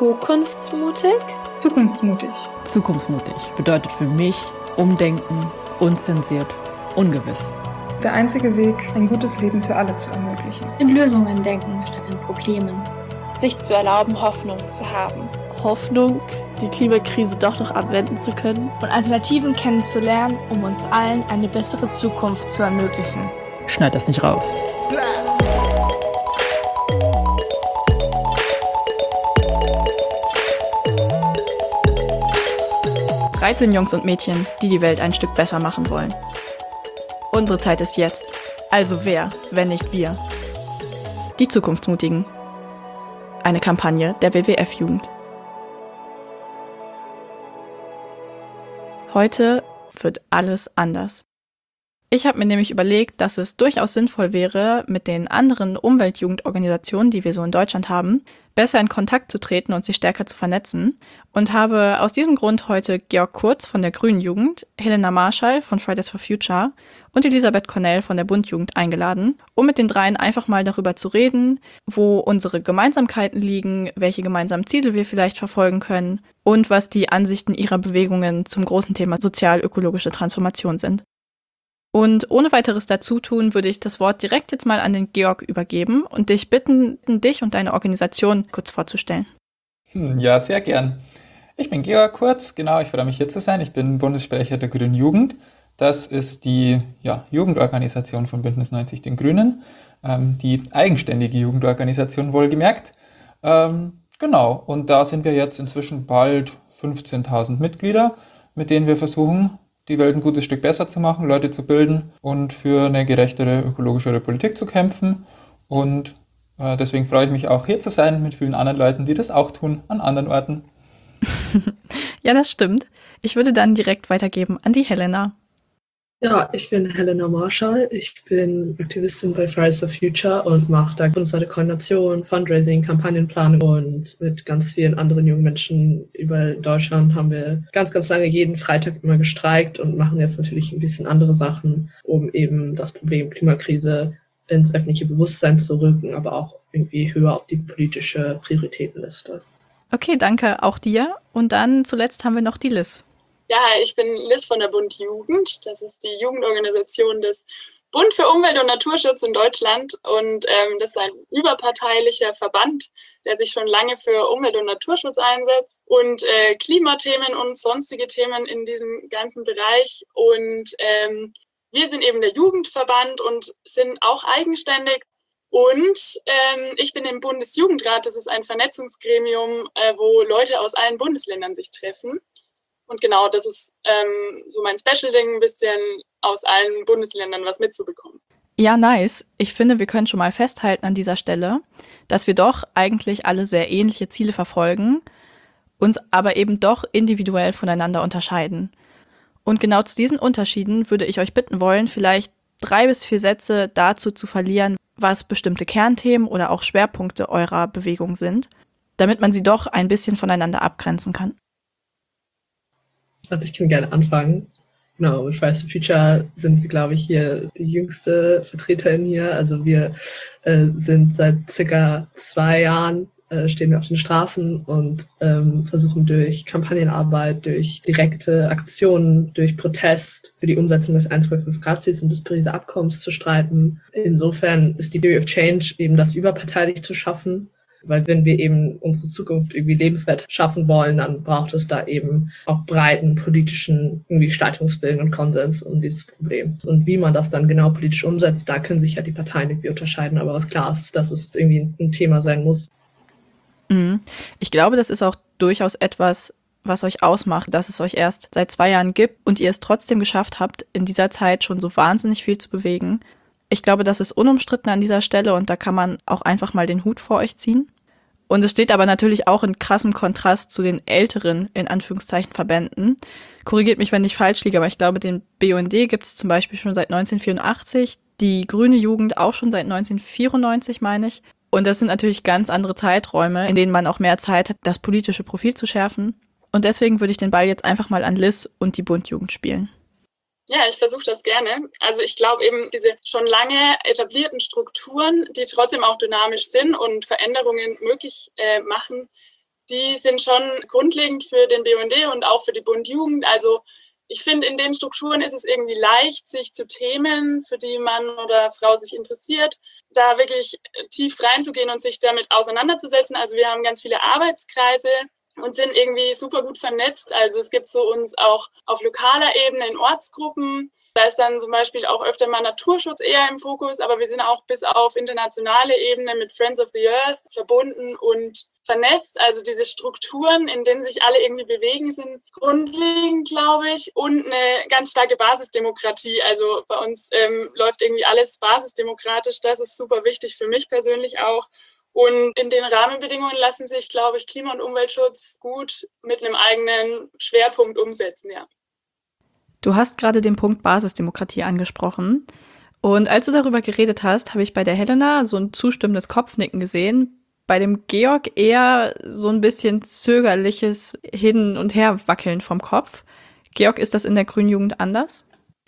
Zukunftsmutig? Zukunftsmutig. Zukunftsmutig bedeutet für mich umdenken, unzensiert, ungewiss. Der einzige Weg, ein gutes Leben für alle zu ermöglichen. In Lösungen denken statt in Problemen. Sich zu erlauben, Hoffnung zu haben. Hoffnung, die Klimakrise doch noch abwenden zu können. Und Alternativen kennenzulernen, um uns allen eine bessere Zukunft zu ermöglichen. Schneid das nicht raus. 13 Jungs und Mädchen, die die Welt ein Stück besser machen wollen. Unsere Zeit ist jetzt. Also wer, wenn nicht wir? Die Zukunftsmutigen. Eine Kampagne der WWF-Jugend. Heute wird alles anders. Ich habe mir nämlich überlegt, dass es durchaus sinnvoll wäre, mit den anderen Umweltjugendorganisationen, die wir so in Deutschland haben, besser in Kontakt zu treten und sich stärker zu vernetzen und habe aus diesem Grund heute Georg Kurz von der Grünen Jugend, Helena Marschall von Fridays for Future und Elisabeth Cornell von der Bund-Jugend eingeladen, um mit den dreien einfach mal darüber zu reden, wo unsere Gemeinsamkeiten liegen, welche gemeinsamen Ziele wir vielleicht verfolgen können und was die Ansichten ihrer Bewegungen zum großen Thema sozial-ökologische Transformation sind. Und ohne weiteres Dazutun würde ich das Wort direkt jetzt mal an den Georg übergeben und dich bitten, dich und deine Organisation kurz vorzustellen. Ja, sehr gern. Ich bin Georg Kurz, genau, ich freue mich hier zu sein. Ich bin Bundessprecher der Grünen Jugend. Das ist die Jugendorganisation von Bündnis 90 Den Grünen, die eigenständige Jugendorganisation wohlgemerkt. Genau, und da sind wir jetzt inzwischen bald 15.000 Mitglieder, mit denen wir versuchen, die Welt ein gutes Stück besser zu machen, Leute zu bilden und für eine gerechtere, ökologischere Politik zu kämpfen. Und deswegen freue ich mich auch, hier zu sein mit vielen anderen Leuten, die das auch tun, an anderen Orten. Ja, das stimmt. Ich würde dann direkt weitergeben an die Helena. Ja, ich bin Helena Marschall. Ich bin Aktivistin bei Fridays for Future und mache da bundesweite Koordination, Fundraising, Kampagnenplanung und mit ganz vielen anderen jungen Menschen über Deutschland haben wir ganz, ganz lange jeden Freitag immer gestreikt und machen jetzt natürlich ein bisschen andere Sachen, um eben das Problem Klimakrise ins öffentliche Bewusstsein zu rücken, aber auch irgendwie höher auf die politische Prioritätenliste. Okay, danke auch dir. Und dann zuletzt haben wir noch die Liz. Ja, ich bin Liz von der Bund Jugend. Das ist die Jugendorganisation des Bund für Umwelt und Naturschutz in Deutschland. Und das ist ein überparteilicher Verband, der sich schon lange für Umwelt- und Naturschutz einsetzt und Klimathemen und sonstige Themen in diesem ganzen Bereich. Und wir sind eben der Jugendverband und sind auch eigenständig. Und ich bin im Bundesjugendrat. Das ist ein Vernetzungsgremium, wo Leute aus allen Bundesländern sich treffen. Und genau, das ist so mein Special-Ding, ein bisschen aus allen Bundesländern was mitzubekommen. Ja, nice. Ich finde, wir können schon mal festhalten an dieser Stelle, dass wir doch eigentlich alle sehr ähnliche Ziele verfolgen, uns aber eben doch individuell voneinander unterscheiden. Und genau zu diesen Unterschieden würde ich euch bitten wollen, vielleicht 3 bis 4 Sätze dazu zu verlieren, was bestimmte Kernthemen oder auch Schwerpunkte eurer Bewegung sind, damit man sie doch ein bisschen voneinander abgrenzen kann. Also ich kann gerne anfangen. Genau, mit Fridays for Future sind wir, glaube ich, hier die jüngste Vertreterin hier. Also wir sind seit circa 2 Jahren, stehen wir auf den Straßen und versuchen durch Kampagnenarbeit, durch direkte Aktionen, durch Protest für die Umsetzung des 1,5 Grad-Ziels und des Pariser Abkommens zu streiten. Insofern ist die Theory of Change eben das überparteilich zu schaffen. Weil wenn wir eben unsere Zukunft irgendwie lebenswert schaffen wollen, dann braucht es da eben auch breiten politischen irgendwie Gestaltungswillen und Konsens um dieses Problem. Und wie man das dann genau politisch umsetzt, da können sich ja die Parteien irgendwie unterscheiden. Aber was klar ist, dass es irgendwie ein Thema sein muss. Ich glaube, das ist auch durchaus etwas, was euch ausmacht, dass es euch erst seit 2 Jahren gibt und ihr es trotzdem geschafft habt, in dieser Zeit schon so wahnsinnig viel zu bewegen. Ich glaube, das ist unumstritten an dieser Stelle und da kann man auch einfach mal den Hut vor euch ziehen. Und es steht aber natürlich auch in krassem Kontrast zu den älteren, in Anführungszeichen, Verbänden. Korrigiert mich, wenn ich falsch liege, aber ich glaube, den BUND gibt es zum Beispiel schon seit 1984, die Grüne Jugend auch schon seit 1994, meine ich. Und das sind natürlich ganz andere Zeiträume, in denen man auch mehr Zeit hat, das politische Profil zu schärfen. Und deswegen würde ich den Ball jetzt einfach mal an Liz und die Bund-Jugend spielen. Ja, ich versuche das gerne. Also ich glaube eben, diese schon lange etablierten Strukturen, die trotzdem auch dynamisch sind und Veränderungen möglich machen, die sind schon grundlegend für den BUND und auch für die Bund Jugend. Also ich finde, in den Strukturen ist es irgendwie leicht, sich zu Themen, für die Mann oder Frau sich interessiert, da wirklich tief reinzugehen und sich damit auseinanderzusetzen. Also wir haben ganz viele Arbeitskreise und sind irgendwie super gut vernetzt. Also es gibt so uns auch auf lokaler Ebene in Ortsgruppen. Da ist dann zum Beispiel auch öfter mal Naturschutz eher im Fokus, aber wir sind auch bis auf internationale Ebene mit Friends of the Earth verbunden und vernetzt. Also diese Strukturen, in denen sich alle irgendwie bewegen, sind grundlegend, glaube ich, und eine ganz starke Basisdemokratie. Also bei uns läuft irgendwie alles basisdemokratisch. Das ist super wichtig für mich persönlich auch. Und in den Rahmenbedingungen lassen sich, glaube ich, Klima- und Umweltschutz gut mit einem eigenen Schwerpunkt umsetzen, ja. Du hast gerade den Punkt Basisdemokratie angesprochen. Und als du darüber geredet hast, habe ich bei der Helena so ein zustimmendes Kopfnicken gesehen. Bei dem Georg eher so ein bisschen zögerliches Hin- und Herwackeln vom Kopf. Georg, ist das in der Grünen Jugend anders?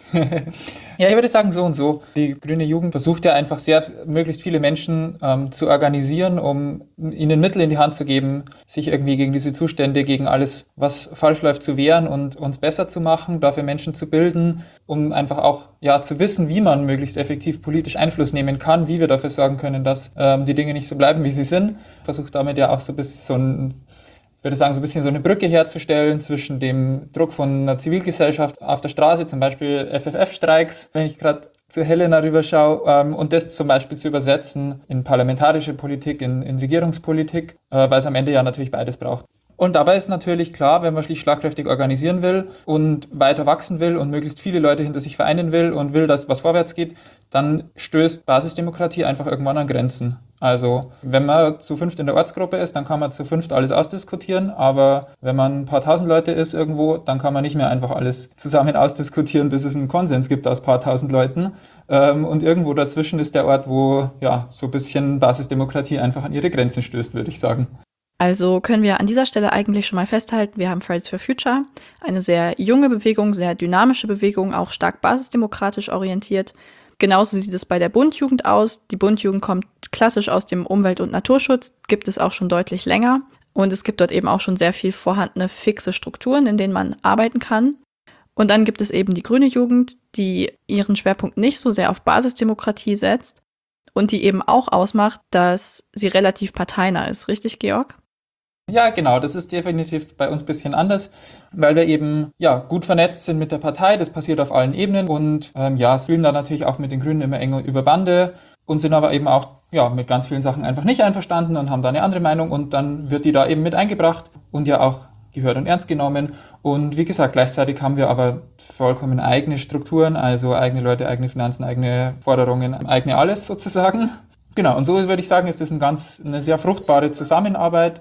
Ja, ich würde sagen so und so. Die Grüne Jugend versucht ja einfach möglichst viele Menschen zu organisieren, um ihnen Mittel in die Hand zu geben, sich irgendwie gegen diese Zustände, gegen alles, was falsch läuft, zu wehren und uns besser zu machen, dafür Menschen zu bilden, um einfach auch zu wissen, wie man möglichst effektiv politisch Einfluss nehmen kann, wie wir dafür sorgen können, dass die Dinge nicht so bleiben, wie sie sind. Versucht damit ja auch so ein bisschen so ein bisschen so eine Brücke herzustellen zwischen dem Druck von einer Zivilgesellschaft auf der Straße, zum Beispiel FFF-Streiks, wenn ich gerade zu Helena rüberschaue, und das zum Beispiel zu übersetzen in parlamentarische Politik, in Regierungspolitik, weil es am Ende ja natürlich beides braucht. Und dabei ist natürlich klar, wenn man sich schlagkräftig organisieren will und weiter wachsen will und möglichst viele Leute hinter sich vereinen will und will, dass was vorwärts geht, dann stößt Basisdemokratie einfach irgendwann an Grenzen. Also wenn man zu 5 in der Ortsgruppe ist, dann kann man zu 5 alles ausdiskutieren, aber wenn man ein paar tausend Leute ist irgendwo, dann kann man nicht mehr einfach alles zusammen ausdiskutieren, bis es einen Konsens gibt aus ein paar tausend Leuten. Und irgendwo dazwischen ist der Ort, wo so ein bisschen Basisdemokratie einfach an ihre Grenzen stößt, würde ich sagen. Also können wir an dieser Stelle eigentlich schon mal festhalten, wir haben Fridays for Future, eine sehr junge Bewegung, sehr dynamische Bewegung, auch stark basisdemokratisch orientiert. Genauso sieht es bei der Bund-Jugend aus. Die Bund-Jugend kommt klassisch aus dem Umwelt- und Naturschutz, gibt es auch schon deutlich länger. Und es gibt dort eben auch schon sehr viel vorhandene fixe Strukturen, in denen man arbeiten kann. Und dann gibt es eben die Grüne Jugend, die ihren Schwerpunkt nicht so sehr auf Basisdemokratie setzt und die eben auch ausmacht, dass sie relativ parteinah ist. Richtig, Georg? Ja, genau, das ist definitiv bei uns ein bisschen anders, weil wir eben gut vernetzt sind mit der Partei, das passiert auf allen Ebenen und spielen da natürlich auch mit den Grünen immer eng über Bande und sind aber eben auch mit ganz vielen Sachen einfach nicht einverstanden und haben da eine andere Meinung und dann wird die da eben mit eingebracht und auch gehört und ernst genommen und wie gesagt, gleichzeitig haben wir aber vollkommen eigene Strukturen, also eigene Leute, eigene Finanzen, eigene Forderungen, eigene alles sozusagen. Genau, und so würde ich sagen, ist das eine sehr fruchtbare Zusammenarbeit,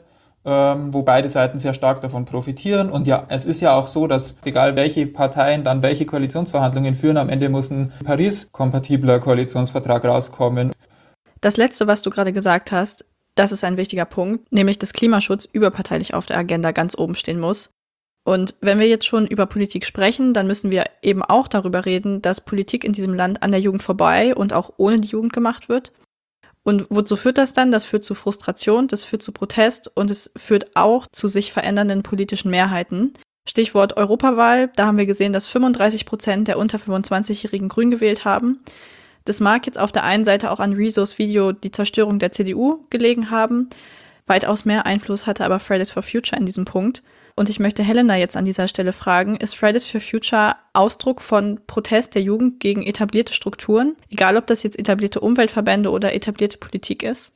wo beide Seiten sehr stark davon profitieren. Und es ist ja auch so, dass egal welche Parteien dann welche Koalitionsverhandlungen führen, am Ende muss ein Paris-kompatibler Koalitionsvertrag rauskommen. Das Letzte, was du gerade gesagt hast, das ist ein wichtiger Punkt, nämlich dass Klimaschutz überparteilich auf der Agenda ganz oben stehen muss. Und wenn wir jetzt schon über Politik sprechen, dann müssen wir eben auch darüber reden, dass Politik in diesem Land an der Jugend vorbei und auch ohne die Jugend gemacht wird. Und wozu führt das dann? Das führt zu Frustration, das führt zu Protest und es führt auch zu sich verändernden politischen Mehrheiten. Stichwort Europawahl, da haben wir gesehen, dass 35% der unter 25-Jährigen Grün gewählt haben. Das mag jetzt auf der einen Seite auch an Rezos Video Die Zerstörung der CDU gelegen haben. Weitaus mehr Einfluss hatte aber Fridays for Future in diesem Punkt. Und ich möchte Helena jetzt an dieser Stelle fragen, ist Fridays for Future Ausdruck von Protest der Jugend gegen etablierte Strukturen? Egal, ob das jetzt etablierte Umweltverbände oder etablierte Politik ist?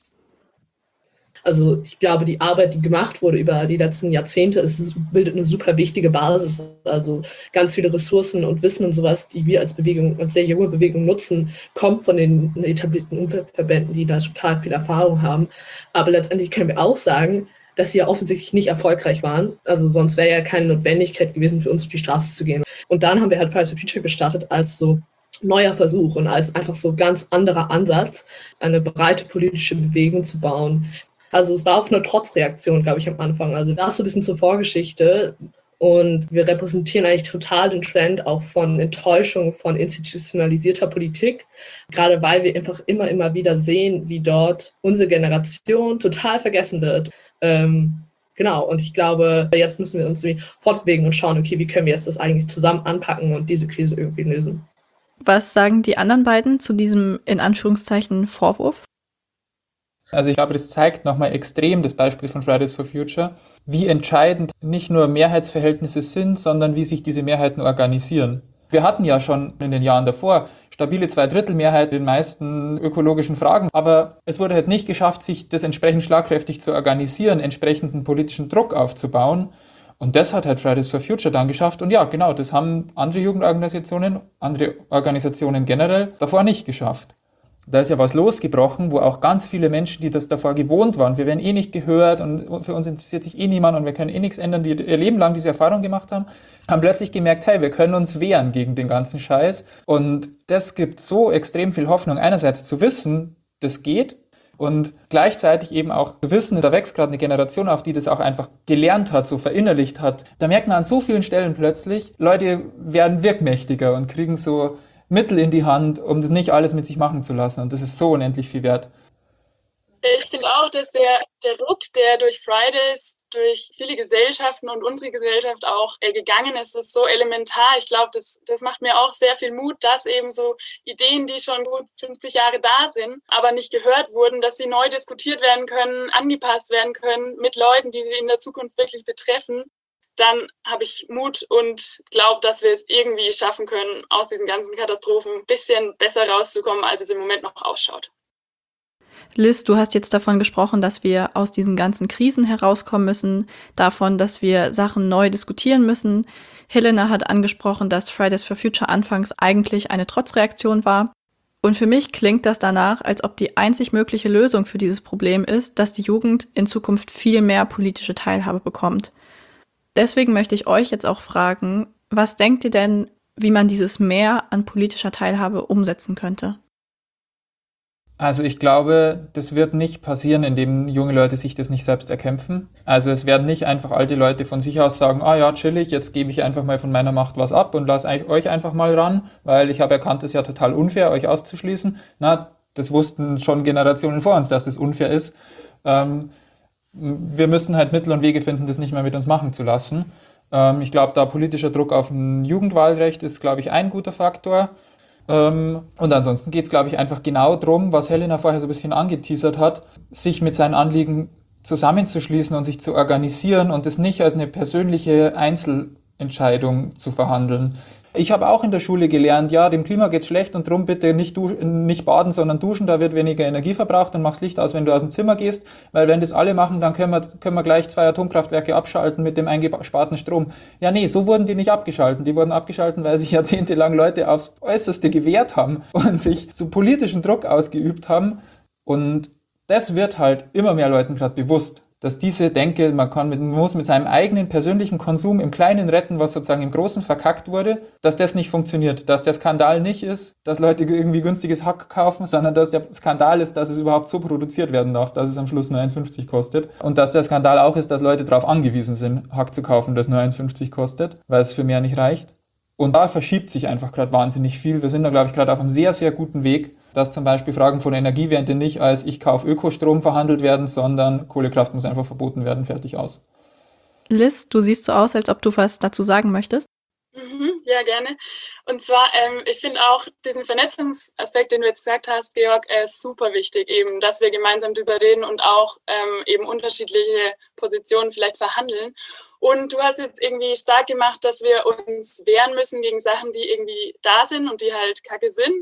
Also ich glaube, die Arbeit, die gemacht wurde über die letzten Jahrzehnte, bildet eine super wichtige Basis. Also ganz viele Ressourcen und Wissen und sowas, die wir als Bewegung, als sehr junge Bewegung nutzen, kommt von den etablierten Umweltverbänden, die da total viel Erfahrung haben. Aber letztendlich können wir auch sagen, dass sie ja offensichtlich nicht erfolgreich waren. Also sonst wäre ja keine Notwendigkeit gewesen, für uns auf die Straße zu gehen. Und dann haben wir halt Fridays for Future gestartet als so neuer Versuch und als einfach so ganz anderer Ansatz, eine breite politische Bewegung zu bauen. Also es war auch eine Trotzreaktion, glaube ich, am Anfang. Also das so ein bisschen zur Vorgeschichte. Und wir repräsentieren eigentlich total den Trend auch von Enttäuschung von institutionalisierter Politik, gerade weil wir einfach immer wieder sehen, wie dort unsere Generation total vergessen wird. Genau, und ich glaube, jetzt müssen wir uns fortbewegen und schauen, okay, wie können wir jetzt das eigentlich zusammen anpacken und diese Krise irgendwie lösen. Was sagen die anderen beiden zu diesem, in Anführungszeichen, Vorwurf? Also ich glaube, das zeigt nochmal extrem das Beispiel von Fridays for Future, wie entscheidend nicht nur Mehrheitsverhältnisse sind, sondern wie sich diese Mehrheiten organisieren. Wir hatten ja schon in den Jahren davor stabile Zweidrittelmehrheit in den meisten ökologischen Fragen, aber es wurde halt nicht geschafft, sich das entsprechend schlagkräftig zu organisieren, entsprechenden politischen Druck aufzubauen. Und das hat halt Fridays for Future dann geschafft. Und ja, genau, das haben andere Jugendorganisationen, andere Organisationen generell davor nicht geschafft. Da ist ja was losgebrochen, wo auch ganz viele Menschen, die das davor gewohnt waren, wir werden eh nicht gehört und für uns interessiert sich eh niemand und wir können eh nichts ändern, die ihr Leben lang diese Erfahrung gemacht haben plötzlich gemerkt, hey, wir können uns wehren gegen den ganzen Scheiß. Und das gibt so extrem viel Hoffnung, einerseits zu wissen, das geht, und gleichzeitig eben auch zu wissen, da wächst gerade eine Generation auf, die das auch einfach gelernt hat, so verinnerlicht hat. Da merkt man an so vielen Stellen plötzlich, Leute werden wirkmächtiger und kriegen so Mittel in die Hand, um das nicht alles mit sich machen zu lassen. Und das ist so unendlich viel wert. Ich finde auch, dass der Ruck, der durch Fridays, durch viele Gesellschaften und unsere Gesellschaft auch gegangen ist, ist so elementar. Ich glaube, das macht mir auch sehr viel Mut, dass eben so Ideen, die schon gut 50 Jahre da sind, aber nicht gehört wurden, dass sie neu diskutiert werden können, angepasst werden können mit Leuten, die sie in der Zukunft wirklich betreffen. Dann habe ich Mut und glaube, dass wir es irgendwie schaffen können, aus diesen ganzen Katastrophen ein bisschen besser rauszukommen, als es im Moment noch ausschaut. Liz, du hast jetzt davon gesprochen, dass wir aus diesen ganzen Krisen herauskommen müssen, davon, dass wir Sachen neu diskutieren müssen. Helena hat angesprochen, dass Fridays for Future anfangs eigentlich eine Trotzreaktion war. Und für mich klingt das danach, als ob die einzig mögliche Lösung für dieses Problem ist, dass die Jugend in Zukunft viel mehr politische Teilhabe bekommt. Deswegen möchte ich euch jetzt auch fragen, was denkt ihr denn, wie man dieses Mehr an politischer Teilhabe umsetzen könnte? Also ich glaube, das wird nicht passieren, indem junge Leute sich das nicht selbst erkämpfen. Also es werden nicht einfach alte Leute von sich aus sagen, ah ja, chillig, jetzt gebe ich einfach mal von meiner Macht was ab und lasse euch einfach mal ran, weil ich habe erkannt, es ist ja total unfair, euch auszuschließen. Na, das wussten schon Generationen vor uns, dass das unfair ist. Wir müssen halt Mittel und Wege finden, das nicht mehr mit uns machen zu lassen. Ich glaube, da politischer Druck auf ein Jugendwahlrecht ist, glaube ich, ein guter Faktor. Und ansonsten geht es, glaube ich, einfach genau darum, was Helena vorher so ein bisschen angeteasert hat, sich mit seinen Anliegen zusammenzuschließen und sich zu organisieren und das nicht als eine persönliche Einzelentscheidung zu verhandeln. Ich habe auch in der Schule gelernt, ja, dem Klima geht's schlecht und drum bitte nicht baden, sondern duschen, da wird weniger Energie verbraucht und mach's Licht aus, wenn du aus dem Zimmer gehst, weil wenn das alle machen, dann können wir gleich 2 Atomkraftwerke abschalten mit dem eingesparten Strom. Ja, nee, so wurden die nicht abgeschalten. Die wurden abgeschalten, weil sich jahrzehntelang Leute aufs Äußerste gewehrt haben und sich so politischen Druck ausgeübt haben. Und das wird halt immer mehr Leuten gerade bewusst, dass diese Denke, man muss mit seinem eigenen persönlichen Konsum im Kleinen retten, was sozusagen im Großen verkackt wurde, dass das nicht funktioniert, dass der Skandal nicht ist, dass Leute irgendwie günstiges Hack kaufen, sondern dass der Skandal ist, dass es überhaupt so produziert werden darf, dass es am Schluss nur 1,50 kostet und dass der Skandal auch ist, dass Leute darauf angewiesen sind, Hack zu kaufen, das nur 1,50 kostet, weil es für mehr nicht reicht. Und da verschiebt sich einfach gerade wahnsinnig viel. Wir sind da, glaube ich, gerade auf einem sehr, sehr guten Weg, dass zum Beispiel Fragen von Energiewende nicht als ich kaufe Ökostrom verhandelt werden, sondern Kohlekraft muss einfach verboten werden, fertig aus. Liz, du siehst so aus, als ob du was dazu sagen möchtest. Ja, gerne. Und zwar, ich finde auch diesen Vernetzungsaspekt, den du jetzt gesagt hast, Georg, super wichtig, eben, dass wir gemeinsam drüber reden und auch eben unterschiedliche Positionen vielleicht verhandeln. Und du hast jetzt irgendwie stark gemacht, dass wir uns wehren müssen gegen Sachen, die irgendwie da sind und die halt kacke sind.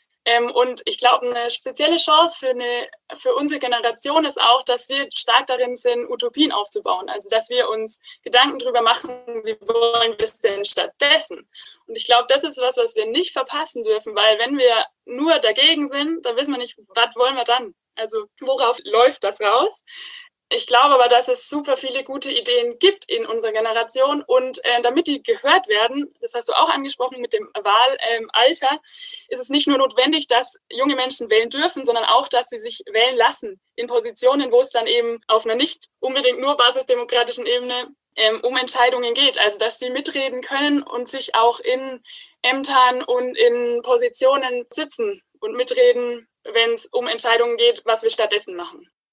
Und ich glaube, eine spezielle Chance für unsere Generation ist auch, dass wir stark darin sind, Utopien aufzubauen. Also, dass wir uns Gedanken darüber machen, wie wollen wir es denn stattdessen? Und ich glaube, das ist was wir nicht verpassen dürfen, weil wenn wir nur dagegen sind, dann wissen wir nicht, was wollen wir dann? Also, worauf läuft das raus? Ich glaube aber, dass es super viele gute Ideen gibt in unserer Generation und damit die gehört werden, das hast du auch angesprochen mit dem Wahlalter, ist es nicht nur notwendig, dass junge Menschen wählen dürfen, sondern auch, dass sie sich wählen lassen in Positionen, wo es dann eben auf einer nicht unbedingt nur basisdemokratischen Ebene um Entscheidungen geht. Also, dass sie mitreden können und sich auch in Ämtern und in Positionen sitzen und mitreden, wenn es um Entscheidungen geht, was wir stattdessen machen.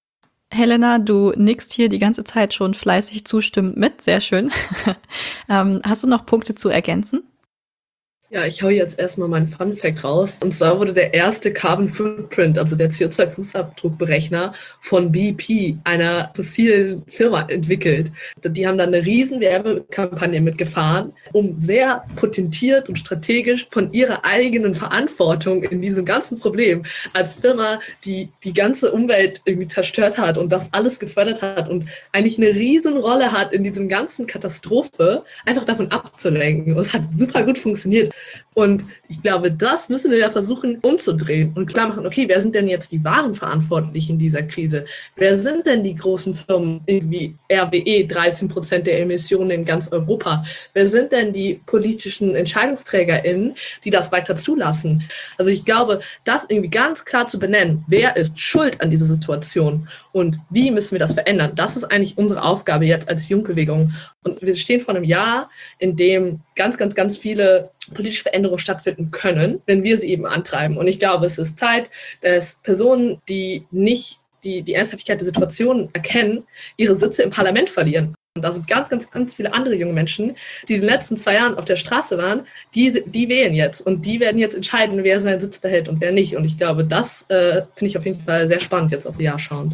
Helena, du nickst hier die ganze Zeit schon fleißig zustimmend mit. Sehr schön. Hast du noch Punkte zu ergänzen? Ja, ich hau jetzt erstmal meinen Fun-Fact raus. Und zwar wurde der erste Carbon Footprint, also der CO2-Fußabdruckberechner von BP, einer fossilen Firma, entwickelt. Die haben dann eine riesen Werbekampagne mitgefahren, um sehr potentiert und strategisch von ihrer eigenen Verantwortung in diesem ganzen Problem als Firma, die die ganze Umwelt irgendwie zerstört hat und das alles gefördert hat und eigentlich eine riesen Rolle hat in diesem ganzen Katastrophe, einfach davon abzulenken. Und es hat super gut funktioniert. Und ich glaube, das müssen wir ja versuchen umzudrehen und klar machen, okay, wer sind denn jetzt die wahren Verantwortlichen in dieser Krise? Wer sind denn die großen Firmen, irgendwie RWE, 13% der Emissionen in ganz Europa? Wer sind denn die politischen EntscheidungsträgerInnen, die das weiter zulassen? Also ich glaube, das irgendwie ganz klar zu benennen, wer ist schuld an dieser Situation und wie müssen wir das verändern? Das ist eigentlich unsere Aufgabe jetzt als Jugendbewegung. Und wir stehen vor einem Jahr, in dem ganz, ganz, ganz viele politische Veränderungen stattfinden können, wenn wir sie eben antreiben. Und ich glaube, es ist Zeit, dass Personen, die nicht die Ernsthaftigkeit der Situation erkennen, ihre Sitze im Parlament verlieren. Und da sind ganz, ganz, ganz viele andere junge Menschen, die in den letzten 2 Jahren auf der Straße waren, die wählen jetzt. Und die werden jetzt entscheiden, wer seinen Sitz behält und wer nicht. Und ich glaube, das finde ich auf jeden Fall sehr spannend, jetzt aufs Jahr schauend.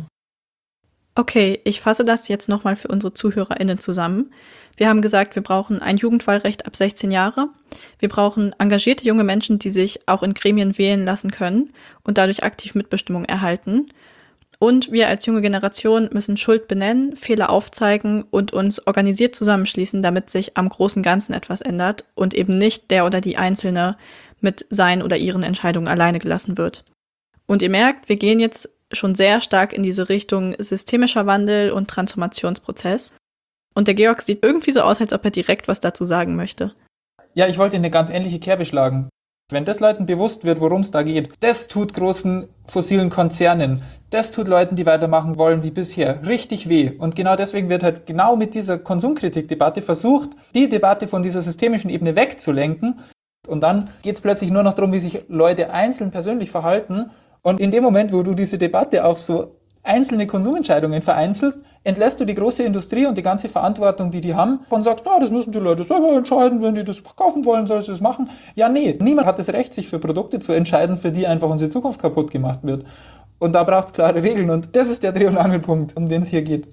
Okay, ich fasse das jetzt nochmal für unsere ZuhörerInnen zusammen. Wir haben gesagt, wir brauchen ein Jugendwahlrecht ab 16 Jahre. Wir brauchen engagierte junge Menschen, die sich auch in Gremien wählen lassen können und dadurch aktiv Mitbestimmung erhalten. Und wir als junge Generation müssen Schuld benennen, Fehler aufzeigen und uns organisiert zusammenschließen, damit sich am großen Ganzen etwas ändert und eben nicht der oder die Einzelne mit seinen oder ihren Entscheidungen alleine gelassen wird. Und ihr merkt, wir gehen jetzt schon sehr stark in diese Richtung systemischer Wandel und Transformationsprozess. Und der Georg sieht irgendwie so aus, als ob er direkt was dazu sagen möchte. Ja, ich wollte eine ganz ähnliche Kerbe schlagen. Wenn das Leuten bewusst wird, worum es da geht, das tut großen fossilen Konzernen, das tut Leuten, die weitermachen wollen wie bisher, richtig weh. Und genau deswegen wird halt genau mit dieser Konsumkritikdebatte versucht, die Debatte von dieser systemischen Ebene wegzulenken. Und dann geht es plötzlich nur noch darum, wie sich Leute einzeln persönlich verhalten. Und in dem Moment, wo du diese Debatte auf so einzelne Konsumentscheidungen vereinzelst, entlässt du die große Industrie und die ganze Verantwortung, die haben, und sagst, das müssen die Leute selber entscheiden, wenn die das kaufen wollen, sollen sie das machen. Ja, nee, niemand hat das Recht, sich für Produkte zu entscheiden, für die einfach unsere Zukunft kaputt gemacht wird. Und da braucht es klare Regeln und das ist der Dreh- und Angelpunkt, um den es hier geht.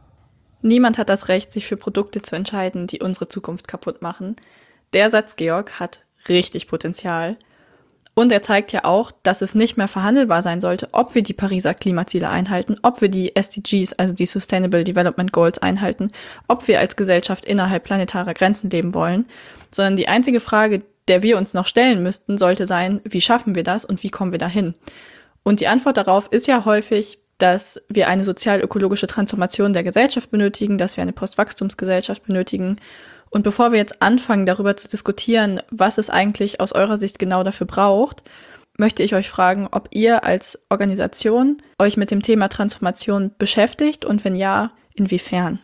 Niemand hat das Recht, sich für Produkte zu entscheiden, die unsere Zukunft kaputt machen. Der Satz, Georg, hat richtig Potenzial. Und er zeigt ja auch, dass es nicht mehr verhandelbar sein sollte, ob wir die Pariser Klimaziele einhalten, ob wir die SDGs, also die Sustainable Development Goals, einhalten, ob wir als Gesellschaft innerhalb planetarer Grenzen leben wollen, sondern die einzige Frage, der wir uns noch stellen müssten, sollte sein, wie schaffen wir das und wie kommen wir dahin? Und die Antwort darauf ist ja häufig, dass wir eine sozial-ökologische Transformation der Gesellschaft benötigen, dass wir eine Postwachstumsgesellschaft benötigen. Und bevor wir jetzt anfangen, darüber zu diskutieren, was es eigentlich aus eurer Sicht genau dafür braucht, möchte ich euch fragen, ob ihr als Organisation euch mit dem Thema Transformation beschäftigt und wenn ja, inwiefern?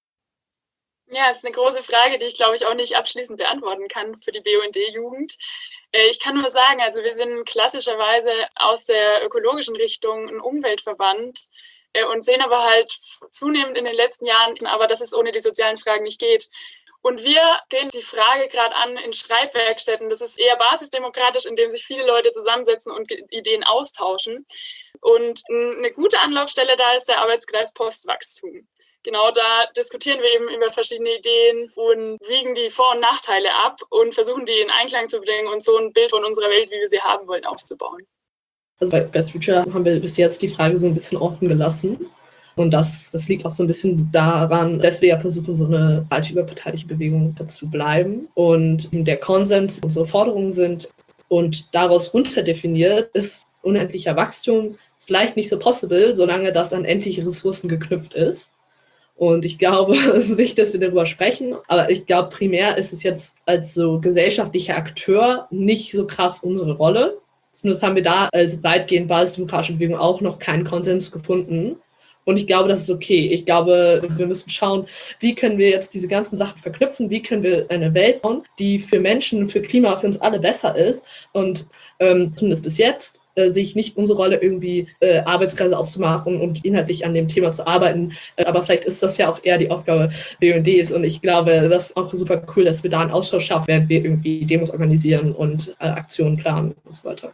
Ja, es ist eine große Frage, die ich, glaube ich, auch nicht abschließend beantworten kann für die BUND-Jugend. Ich kann nur sagen, also wir sind klassischerweise aus der ökologischen Richtung ein Umweltverband und sehen aber halt zunehmend in den letzten Jahren, aber dass es ohne die sozialen Fragen nicht geht. Und wir gehen die Frage gerade an in Schreibwerkstätten. Das ist eher basisdemokratisch, indem sich viele Leute zusammensetzen und Ideen austauschen. Und eine gute Anlaufstelle da ist der Arbeitskreis Postwachstum. Genau, da diskutieren wir eben über verschiedene Ideen und wiegen die Vor- und Nachteile ab und versuchen, die in Einklang zu bringen und so ein Bild von unserer Welt, wie wir sie haben wollen, aufzubauen. Also bei Best Future haben wir bis jetzt die Frage so ein bisschen offen gelassen. Und das liegt auch so ein bisschen daran, dass wir ja versuchen, so eine breite überparteiliche Bewegung zu bleiben. Und der Konsens unsere Forderungen sind und daraus runterdefiniert ist unendlicher Wachstum vielleicht nicht so possible, solange das an endliche Ressourcen geknüpft ist. Und ich glaube, es ist wichtig, dass wir darüber sprechen, aber ich glaube, primär ist es jetzt als so gesellschaftlicher Akteur nicht so krass unsere Rolle. Zumindest haben wir da als weitgehend basisdemokratische Bewegung auch noch keinen Konsens gefunden. Und ich glaube, das ist okay. Ich glaube, wir müssen schauen, wie können wir jetzt diese ganzen Sachen verknüpfen, wie können wir eine Welt bauen, die für Menschen, für Klima, für uns alle besser ist. Und zumindest bis jetzt sehe ich nicht unsere Rolle, irgendwie Arbeitskreise aufzumachen und inhaltlich an dem Thema zu arbeiten. Aber vielleicht ist das ja auch eher die Aufgabe der BUNDs. Und ich glaube, das ist auch super cool, dass wir da einen Austausch schaffen, während wir irgendwie Demos organisieren und Aktionen planen und so weiter.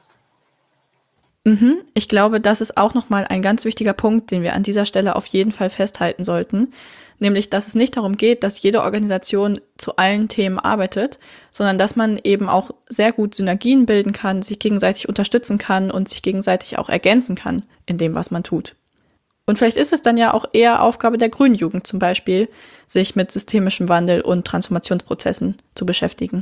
Ich glaube, das ist auch nochmal ein ganz wichtiger Punkt, den wir an dieser Stelle auf jeden Fall festhalten sollten. Nämlich, dass es nicht darum geht, dass jede Organisation zu allen Themen arbeitet, sondern dass man eben auch sehr gut Synergien bilden kann, sich gegenseitig unterstützen kann und sich gegenseitig auch ergänzen kann in dem, was man tut. Und vielleicht ist es dann ja auch eher Aufgabe der Grünen Jugend zum Beispiel, sich mit systemischem Wandel und Transformationsprozessen zu beschäftigen.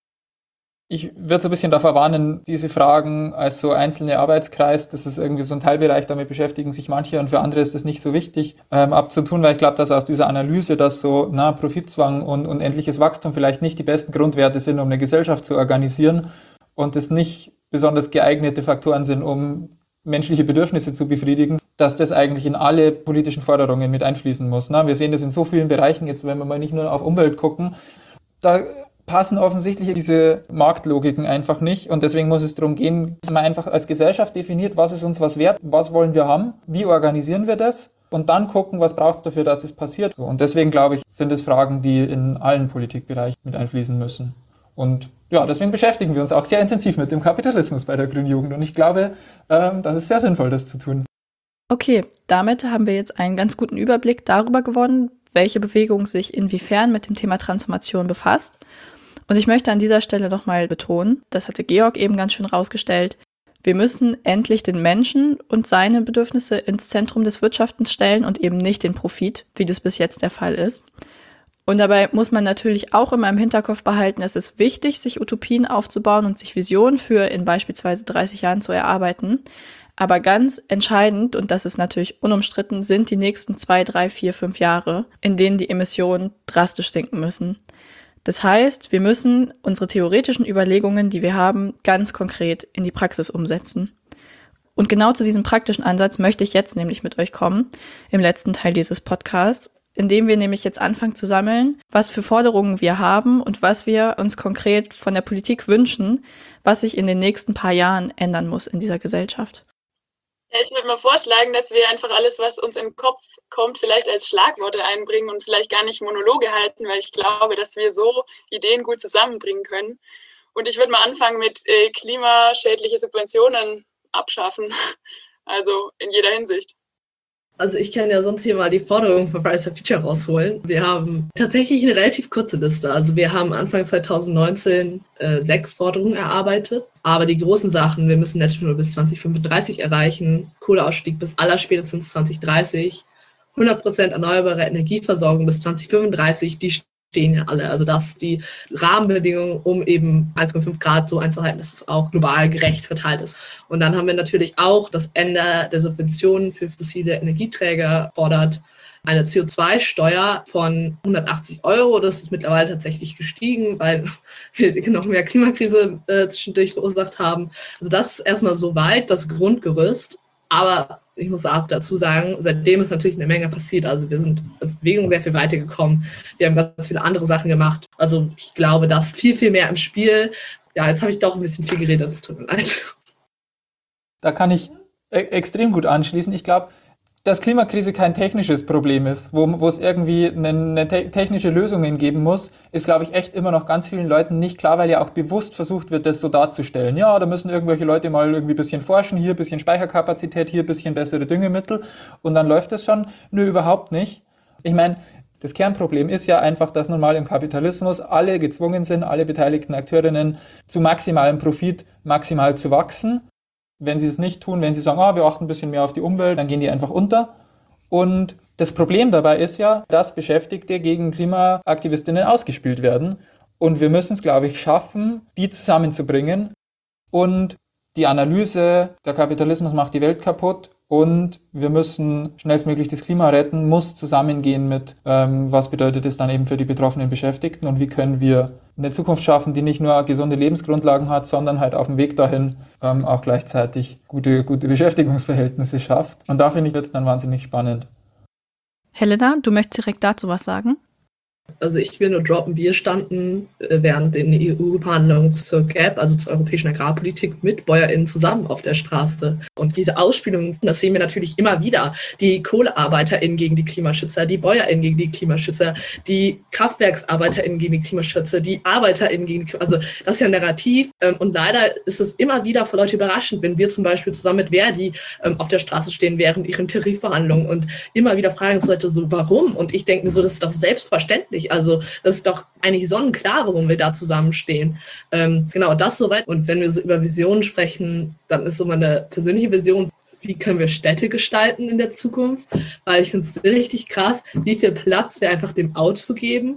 Ich würde so ein bisschen davor warnen, diese Fragen als so einzelne Arbeitskreis, das ist irgendwie so ein Teilbereich, damit beschäftigen sich manche und für andere ist das nicht so wichtig abzutun, weil ich glaube, dass aus dieser Analyse, dass so Profitzwang und endliches Wachstum vielleicht nicht die besten Grundwerte sind, um eine Gesellschaft zu organisieren und es nicht besonders geeignete Faktoren sind, um menschliche Bedürfnisse zu befriedigen, dass das eigentlich in alle politischen Forderungen mit einfließen muss. Wir sehen das in so vielen Bereichen, jetzt wenn wir mal nicht nur auf Umwelt gucken, da passen offensichtlich diese Marktlogiken einfach nicht und deswegen muss es darum gehen, dass man einfach als Gesellschaft definiert, was ist uns was wert, was wollen wir haben, wie organisieren wir das und dann gucken, was braucht es dafür, dass es passiert. Und deswegen glaube ich, sind es Fragen, die in allen Politikbereichen mit einfließen müssen. Und ja, deswegen beschäftigen wir uns auch sehr intensiv mit dem Kapitalismus bei der Grünen Jugend und ich glaube, das ist sehr sinnvoll, das zu tun. Okay, damit haben wir jetzt einen ganz guten Überblick darüber gewonnen, welche Bewegung sich inwiefern mit dem Thema Transformation befasst. Und ich möchte an dieser Stelle nochmal betonen, das hatte Georg eben ganz schön rausgestellt, wir müssen endlich den Menschen und seine Bedürfnisse ins Zentrum des Wirtschaftens stellen und eben nicht den Profit, wie das bis jetzt der Fall ist. Und dabei muss man natürlich auch immer im Hinterkopf behalten, es ist wichtig, sich Utopien aufzubauen und sich Visionen für in beispielsweise 30 Jahren zu erarbeiten. Aber ganz entscheidend, und das ist natürlich unumstritten, sind die nächsten 2, 3, 4, 5 Jahre, in denen die Emissionen drastisch sinken müssen. Das heißt, wir müssen unsere theoretischen Überlegungen, die wir haben, ganz konkret in die Praxis umsetzen. Und genau zu diesem praktischen Ansatz möchte ich jetzt nämlich mit euch kommen, im letzten Teil dieses Podcasts, indem wir nämlich jetzt anfangen zu sammeln, was für Forderungen wir haben und was wir uns konkret von der Politik wünschen, was sich in den nächsten paar Jahren ändern muss in dieser Gesellschaft. Ja, ich würde mal vorschlagen, dass wir einfach alles, was uns in den Kopf kommt, vielleicht als Schlagworte einbringen und vielleicht gar nicht Monologe halten, weil ich glaube, dass wir so Ideen gut zusammenbringen können. Und ich würde mal anfangen mit klimaschädliche Subventionen abschaffen, also in jeder Hinsicht. Also ich kann ja sonst hier mal die Forderung von Fridays for Future rausholen. Wir haben tatsächlich eine relativ kurze Liste. Also wir haben Anfang 2019 6 Forderungen erarbeitet. Aber die großen Sachen, wir müssen Netto bis 2035 erreichen, Kohleausstieg bis allerspätestens 2030, 100% erneuerbare Energieversorgung bis 2035, die stehen ja alle. Also das die Rahmenbedingungen, um eben 1,5 Grad so einzuhalten, dass es auch global gerecht verteilt ist. Und dann haben wir natürlich auch das Ende der Subventionen für fossile Energieträger fordert. Eine CO2-Steuer von 180 €, das ist mittlerweile tatsächlich gestiegen, weil wir noch mehr Klimakrise zwischendurch verursacht haben. Also das ist erstmal soweit das Grundgerüst. Aber ich muss auch dazu sagen, seitdem ist natürlich eine Menge passiert. Also wir sind als Bewegung sehr viel weitergekommen. Wir haben ganz viele andere Sachen gemacht. Also ich glaube, da ist viel, viel mehr im Spiel. Ja, jetzt habe ich doch ein bisschen viel geredet, es tut mir leid. Da kann ich extrem gut anschließen. Ich glaube, dass Klimakrise kein technisches Problem ist, wo es irgendwie eine technische Lösungen geben muss, ist, glaube ich, echt immer noch ganz vielen Leuten nicht klar, weil ja auch bewusst versucht wird, das so darzustellen. Ja, da müssen irgendwelche Leute mal irgendwie ein bisschen forschen, hier ein bisschen Speicherkapazität, hier ein bisschen bessere Düngemittel und dann läuft das schon. Nö, überhaupt nicht. Ich meine, das Kernproblem ist ja einfach, dass nun mal im Kapitalismus alle gezwungen sind, alle beteiligten Akteurinnen zu maximalem Profit maximal zu wachsen. Wenn sie es nicht tun, wenn sie sagen, wir achten ein bisschen mehr auf die Umwelt, dann gehen die einfach unter. Und das Problem dabei ist ja, dass Beschäftigte gegen Klimaaktivistinnen ausgespielt werden. Und wir müssen es, glaube ich, schaffen, die zusammenzubringen. Und die Analyse, der Kapitalismus macht die Welt kaputt und wir müssen schnellstmöglich das Klima retten, muss zusammengehen mit, was bedeutet es dann eben für die betroffenen Beschäftigten und wie können wir eine Zukunft schaffen, die nicht nur gesunde Lebensgrundlagen hat, sondern halt auf dem Weg dahin auch gleichzeitig gute Beschäftigungsverhältnisse schafft. Und da finde ich, wird es dann wahnsinnig spannend. Helena, du möchtest direkt dazu was sagen? Also ich will nur droppen, wir standen während den EU-Verhandlungen zur GAP, also zur europäischen Agrarpolitik, mit BäuerInnen zusammen auf der Straße. Und diese Ausspielungen, das sehen wir natürlich immer wieder. Die KohlearbeiterInnen gegen die Klimaschützer, die BäuerInnen gegen die Klimaschützer, die KraftwerksarbeiterInnen gegen die Klimaschützer, die ArbeiterInnen gegen die Also das ist ja ein Narrativ. Und leider ist es immer wieder für Leute überraschend, wenn wir zum Beispiel zusammen mit Verdi auf der Straße stehen während ihren Tarifverhandlungen und immer wieder fragen uns Leute so, warum? Und ich denke mir so, das ist doch selbstverständlich. Also das ist doch eigentlich sonnenklar, warum wir da zusammenstehen. Genau, das soweit. Und wenn wir so über Visionen sprechen, dann ist so meine persönliche Vision, wie können wir Städte gestalten in der Zukunft? Weil ich finde es richtig krass, wie viel Platz wir einfach dem Auto geben.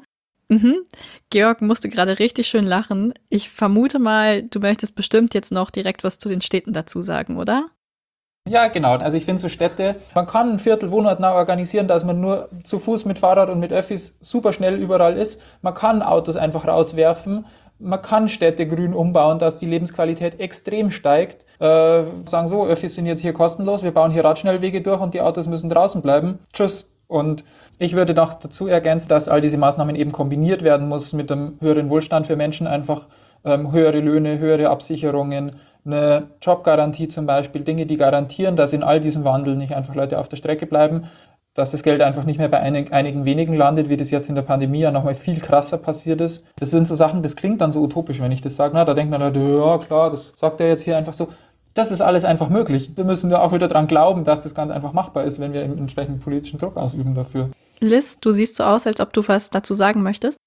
Georg musste gerade richtig schön lachen. Ich vermute mal, du möchtest bestimmt jetzt noch direkt was zu den Städten dazu sagen, oder? Ja, genau. Also ich finde so Städte, man kann ein Viertel wohnortnah organisieren, dass man nur zu Fuß mit Fahrrad und mit Öffis super schnell überall ist. Man kann Autos einfach rauswerfen. Man kann Städte grün umbauen, dass die Lebensqualität extrem steigt. Sagen so, Öffis sind jetzt hier kostenlos, wir bauen hier Radschnellwege durch und die Autos müssen draußen bleiben. Tschüss. Und ich würde noch dazu ergänzen, dass all diese Maßnahmen eben kombiniert werden muss mit einem höheren Wohlstand für Menschen, einfach höhere Löhne, höhere Absicherungen, eine Jobgarantie zum Beispiel, Dinge, die garantieren, dass in all diesem Wandel nicht einfach Leute auf der Strecke bleiben, dass das Geld einfach nicht mehr bei einigen wenigen landet, wie das jetzt in der Pandemie ja nochmal viel krasser passiert ist. Das sind so Sachen, das klingt dann so utopisch, wenn ich das sage. Da denkt man Leute, ja klar, das sagt er jetzt hier einfach so. Das ist alles einfach möglich. Wir müssen da auch wieder dran glauben, dass das ganz einfach machbar ist, wenn wir entsprechend politischen Druck ausüben dafür. Liz, du siehst so aus, als ob du was dazu sagen möchtest.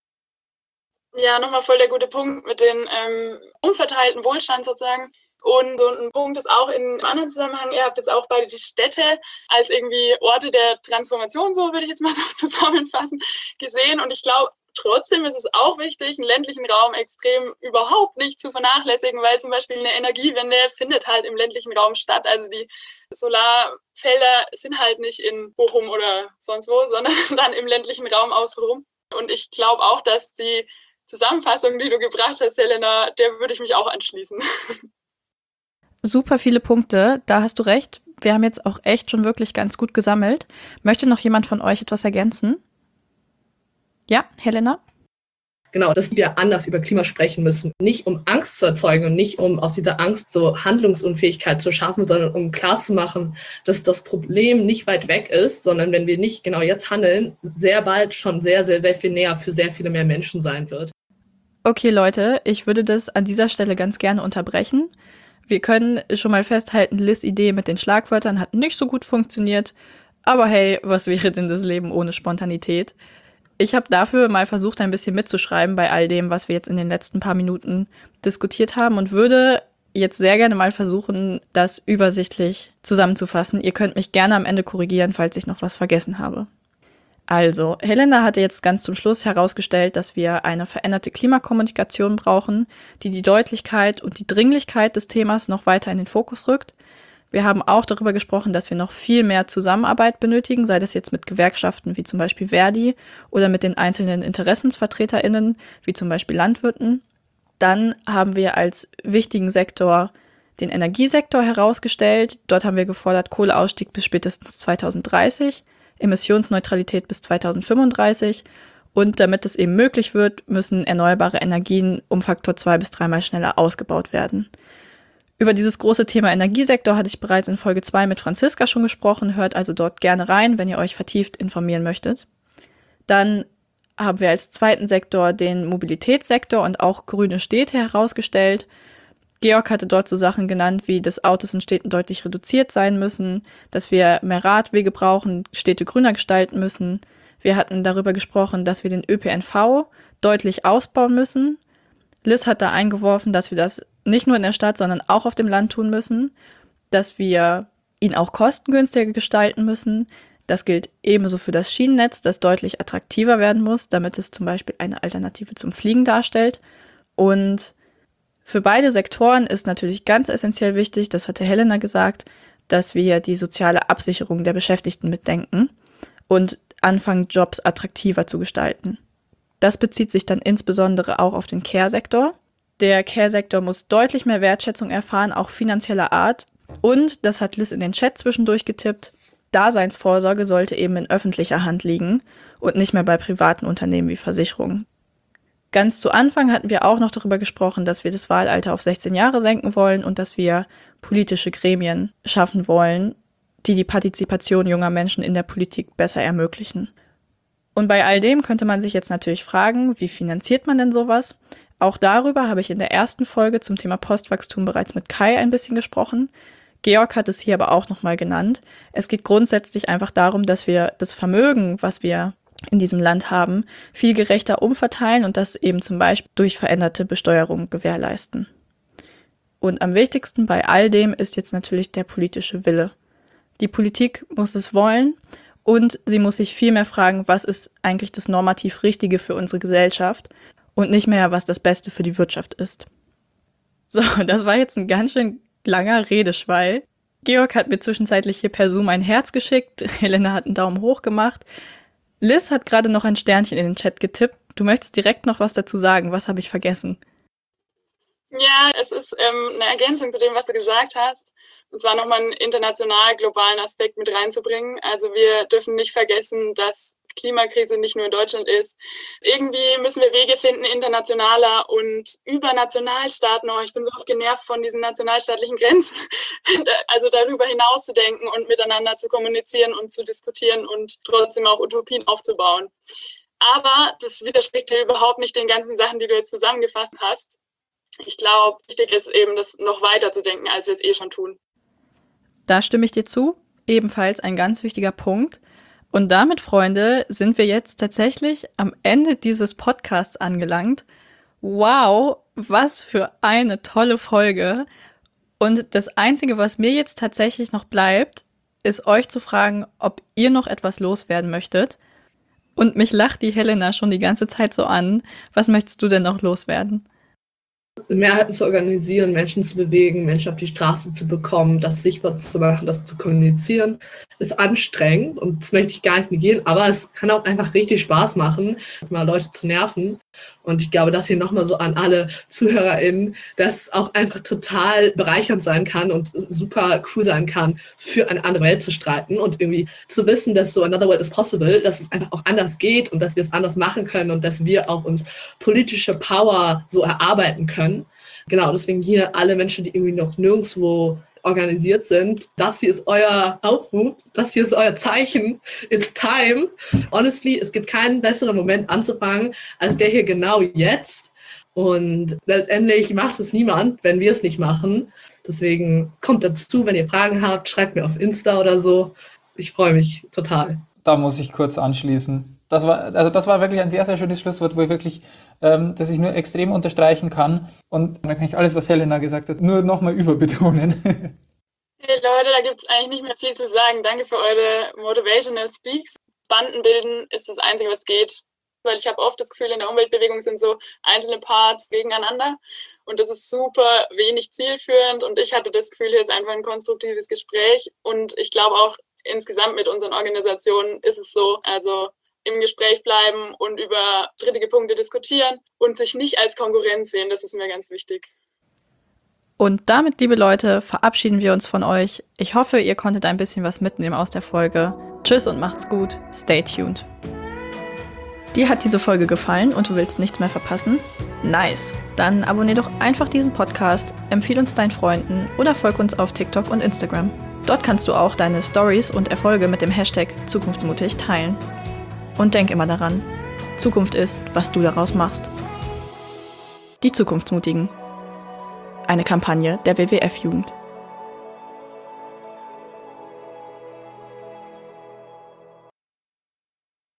Ja, nochmal voll der gute Punkt mit den unverteilten Wohlstand sozusagen. Und so ein Punkt ist auch in einem anderen Zusammenhang, ihr habt jetzt auch beide die Städte als irgendwie Orte der Transformation, so würde ich jetzt mal so zusammenfassen, gesehen. Und ich glaube, trotzdem ist es auch wichtig, einen ländlichen Raum extrem überhaupt nicht zu vernachlässigen, weil zum Beispiel eine Energiewende findet halt im ländlichen Raum statt. Also die Solarfelder sind halt nicht in Bochum oder sonst wo, sondern dann im ländlichen Raum außenrum. Und ich glaube auch, dass die Zusammenfassung, die du gebracht hast, Helena, der würde ich mich auch anschließen. Super viele Punkte, da hast du recht. Wir haben jetzt auch echt schon wirklich ganz gut gesammelt. Möchte noch jemand von euch etwas ergänzen? Ja, Helena? Genau, dass wir anders über Klima sprechen müssen. Nicht um Angst zu erzeugen und nicht um aus dieser Angst so Handlungsunfähigkeit zu schaffen, sondern um klarzumachen, dass das Problem nicht weit weg ist, sondern wenn wir nicht genau jetzt handeln, sehr bald schon sehr, sehr, sehr viel näher für sehr viele mehr Menschen sein wird. Okay, Leute, ich würde das an dieser Stelle ganz gerne unterbrechen. Wir können schon mal festhalten, Liz' Idee mit den Schlagwörtern hat nicht so gut funktioniert. Aber hey, was wäre denn das Leben ohne Spontanität? Ich habe dafür mal versucht, ein bisschen mitzuschreiben bei all dem, was wir jetzt in den letzten paar Minuten diskutiert haben und würde jetzt sehr gerne mal versuchen, das übersichtlich zusammenzufassen. Ihr könnt mich gerne am Ende korrigieren, falls ich noch was vergessen habe. Also, Helena hatte jetzt ganz zum Schluss herausgestellt, dass wir eine veränderte Klimakommunikation brauchen, die die Deutlichkeit und die Dringlichkeit des Themas noch weiter in den Fokus rückt. Wir haben auch darüber gesprochen, dass wir noch viel mehr Zusammenarbeit benötigen, sei das jetzt mit Gewerkschaften wie zum Beispiel Verdi oder mit den einzelnen InteressensvertreterInnen wie zum Beispiel Landwirten. Dann haben wir als wichtigen Sektor den Energiesektor herausgestellt. Dort haben wir gefordert, Kohleausstieg bis spätestens 2030. Emissionsneutralität bis 2035 und damit es eben möglich wird, müssen erneuerbare Energien um Faktor 2 bis 3 Mal schneller ausgebaut werden. Über dieses große Thema Energiesektor hatte ich bereits in Folge 2 mit Franziska schon gesprochen, hört also dort gerne rein, wenn ihr euch vertieft informieren möchtet. Dann haben wir als zweiten Sektor den Mobilitätssektor und auch grüne Städte herausgestellt. Georg hatte dort so Sachen genannt, wie dass Autos in Städten deutlich reduziert sein müssen, dass wir mehr Radwege brauchen, Städte grüner gestalten müssen. Wir hatten darüber gesprochen, dass wir den ÖPNV deutlich ausbauen müssen. Liz hat da eingeworfen, dass wir das nicht nur in der Stadt, sondern auch auf dem Land tun müssen, dass wir ihn auch kostengünstiger gestalten müssen. Das gilt ebenso für das Schienennetz, das deutlich attraktiver werden muss, damit es zum Beispiel eine Alternative zum Fliegen darstellt. Und für beide Sektoren ist natürlich ganz essentiell wichtig, das hatte Helena gesagt, dass wir die soziale Absicherung der Beschäftigten mitdenken und anfangen, Jobs attraktiver zu gestalten. Das bezieht sich dann insbesondere auch auf den Care-Sektor. Der Care-Sektor muss deutlich mehr Wertschätzung erfahren, auch finanzieller Art. Und, das hat Liz in den Chat zwischendurch getippt, Daseinsvorsorge sollte eben in öffentlicher Hand liegen und nicht mehr bei privaten Unternehmen wie Versicherungen. Ganz zu Anfang hatten wir auch noch darüber gesprochen, dass wir das Wahlalter auf 16 Jahre senken wollen und dass wir politische Gremien schaffen wollen, die die Partizipation junger Menschen in der Politik besser ermöglichen. Und bei all dem könnte man sich jetzt natürlich fragen, wie finanziert man denn sowas? Auch darüber habe ich in der ersten Folge zum Thema Postwachstum bereits mit Kai ein bisschen gesprochen. Georg hat es hier aber auch nochmal genannt. Es geht grundsätzlich einfach darum, dass wir das Vermögen, was wir in diesem Land haben, viel gerechter umverteilen und das eben zum Beispiel durch veränderte Besteuerung gewährleisten. Und am wichtigsten bei all dem ist jetzt natürlich der politische Wille. Die Politik muss es wollen und sie muss sich viel mehr fragen, was ist eigentlich das normativ Richtige für unsere Gesellschaft und nicht mehr, was das Beste für die Wirtschaft ist. So, das war jetzt ein ganz schön langer Redeschwall. Georg hat mir zwischenzeitlich hier per Zoom ein Herz geschickt, Helena hat einen Daumen hoch gemacht. Liz hat gerade noch ein Sternchen in den Chat getippt. Du möchtest direkt noch was dazu sagen. Was habe ich vergessen? Ja, es ist eine Ergänzung zu dem, was du gesagt hast. Und zwar nochmal einen international globalen Aspekt mit reinzubringen. Also wir dürfen nicht vergessen, dass Klimakrise nicht nur in Deutschland ist. Irgendwie müssen wir Wege finden, internationaler und über Nationalstaaten. Ich bin so oft genervt von diesen nationalstaatlichen Grenzen. Also darüber hinaus zu denken und miteinander zu kommunizieren und zu diskutieren und trotzdem auch Utopien aufzubauen. Aber das widerspricht ja überhaupt nicht den ganzen Sachen, die du jetzt zusammengefasst hast. Ich glaube, wichtig ist eben, das noch weiter zu denken, als wir es schon tun. Da stimme ich dir zu. Ebenfalls ein ganz wichtiger Punkt. Und damit, Freunde, sind wir jetzt tatsächlich am Ende dieses Podcasts angelangt. Wow, was für eine tolle Folge. Und das Einzige, was mir jetzt tatsächlich noch bleibt, ist euch zu fragen, ob ihr noch etwas loswerden möchtet. Und mich lacht die Helena schon die ganze Zeit so an. Was möchtest du denn noch loswerden? Mehrheiten zu organisieren, Menschen zu bewegen, Menschen auf die Straße zu bekommen, das sichtbar zu machen, das zu kommunizieren, ist anstrengend und das möchte ich gar nicht negieren, aber es kann auch einfach richtig Spaß machen, mal Leute zu nerven. Und ich glaube, das hier nochmal so an alle ZuhörerInnen, dass auch einfach total bereichernd sein kann und super cool sein kann, für eine andere Welt zu streiten und irgendwie zu wissen, dass so another world is possible, dass es einfach auch anders geht und dass wir es anders machen können und dass wir auch uns politische Power so erarbeiten können. Genau, deswegen hier alle Menschen, die irgendwie noch nirgendwo organisiert sind, das hier ist euer Aufruf, das hier ist euer Zeichen, it's time. Honestly, es gibt keinen besseren Moment anzufangen, als der hier genau jetzt. Und letztendlich macht es niemand, wenn wir es nicht machen. Deswegen kommt dazu, wenn ihr Fragen habt, schreibt mir auf Insta oder so. Ich freue mich total. Da muss ich kurz anschließen. Das war wirklich ein sehr, sehr schönes Schlusswort, wo ich wirklich, das ich nur extrem unterstreichen kann. Und dann kann ich alles, was Helena gesagt hat, nur nochmal überbetonen. Hey Leute, da gibt es eigentlich nicht mehr viel zu sagen. Danke für eure Motivational Speaks. Banden bilden ist das Einzige, was geht. Weil ich habe oft das Gefühl, in der Umweltbewegung sind so einzelne Parts gegeneinander. Und das ist super wenig zielführend. Und ich hatte das Gefühl, hier ist einfach ein konstruktives Gespräch. Und ich glaube auch insgesamt mit unseren Organisationen ist es so. Also im Gespräch bleiben und über strittige Punkte diskutieren und sich nicht als Konkurrenz sehen. Das ist mir ganz wichtig. Und damit, liebe Leute, verabschieden wir uns von euch. Ich hoffe, ihr konntet ein bisschen was mitnehmen aus der Folge. Tschüss und macht's gut. Stay tuned. Dir hat diese Folge gefallen und du willst nichts mehr verpassen? Nice! Dann abonnier doch einfach diesen Podcast, empfehle uns deinen Freunden oder folg uns auf TikTok und Instagram. Dort kannst du auch deine Stories und Erfolge mit dem Hashtag Zukunftsmutig teilen. Und denk immer daran, Zukunft ist, was du daraus machst. Die Zukunftsmutigen. Eine Kampagne der WWF-Jugend.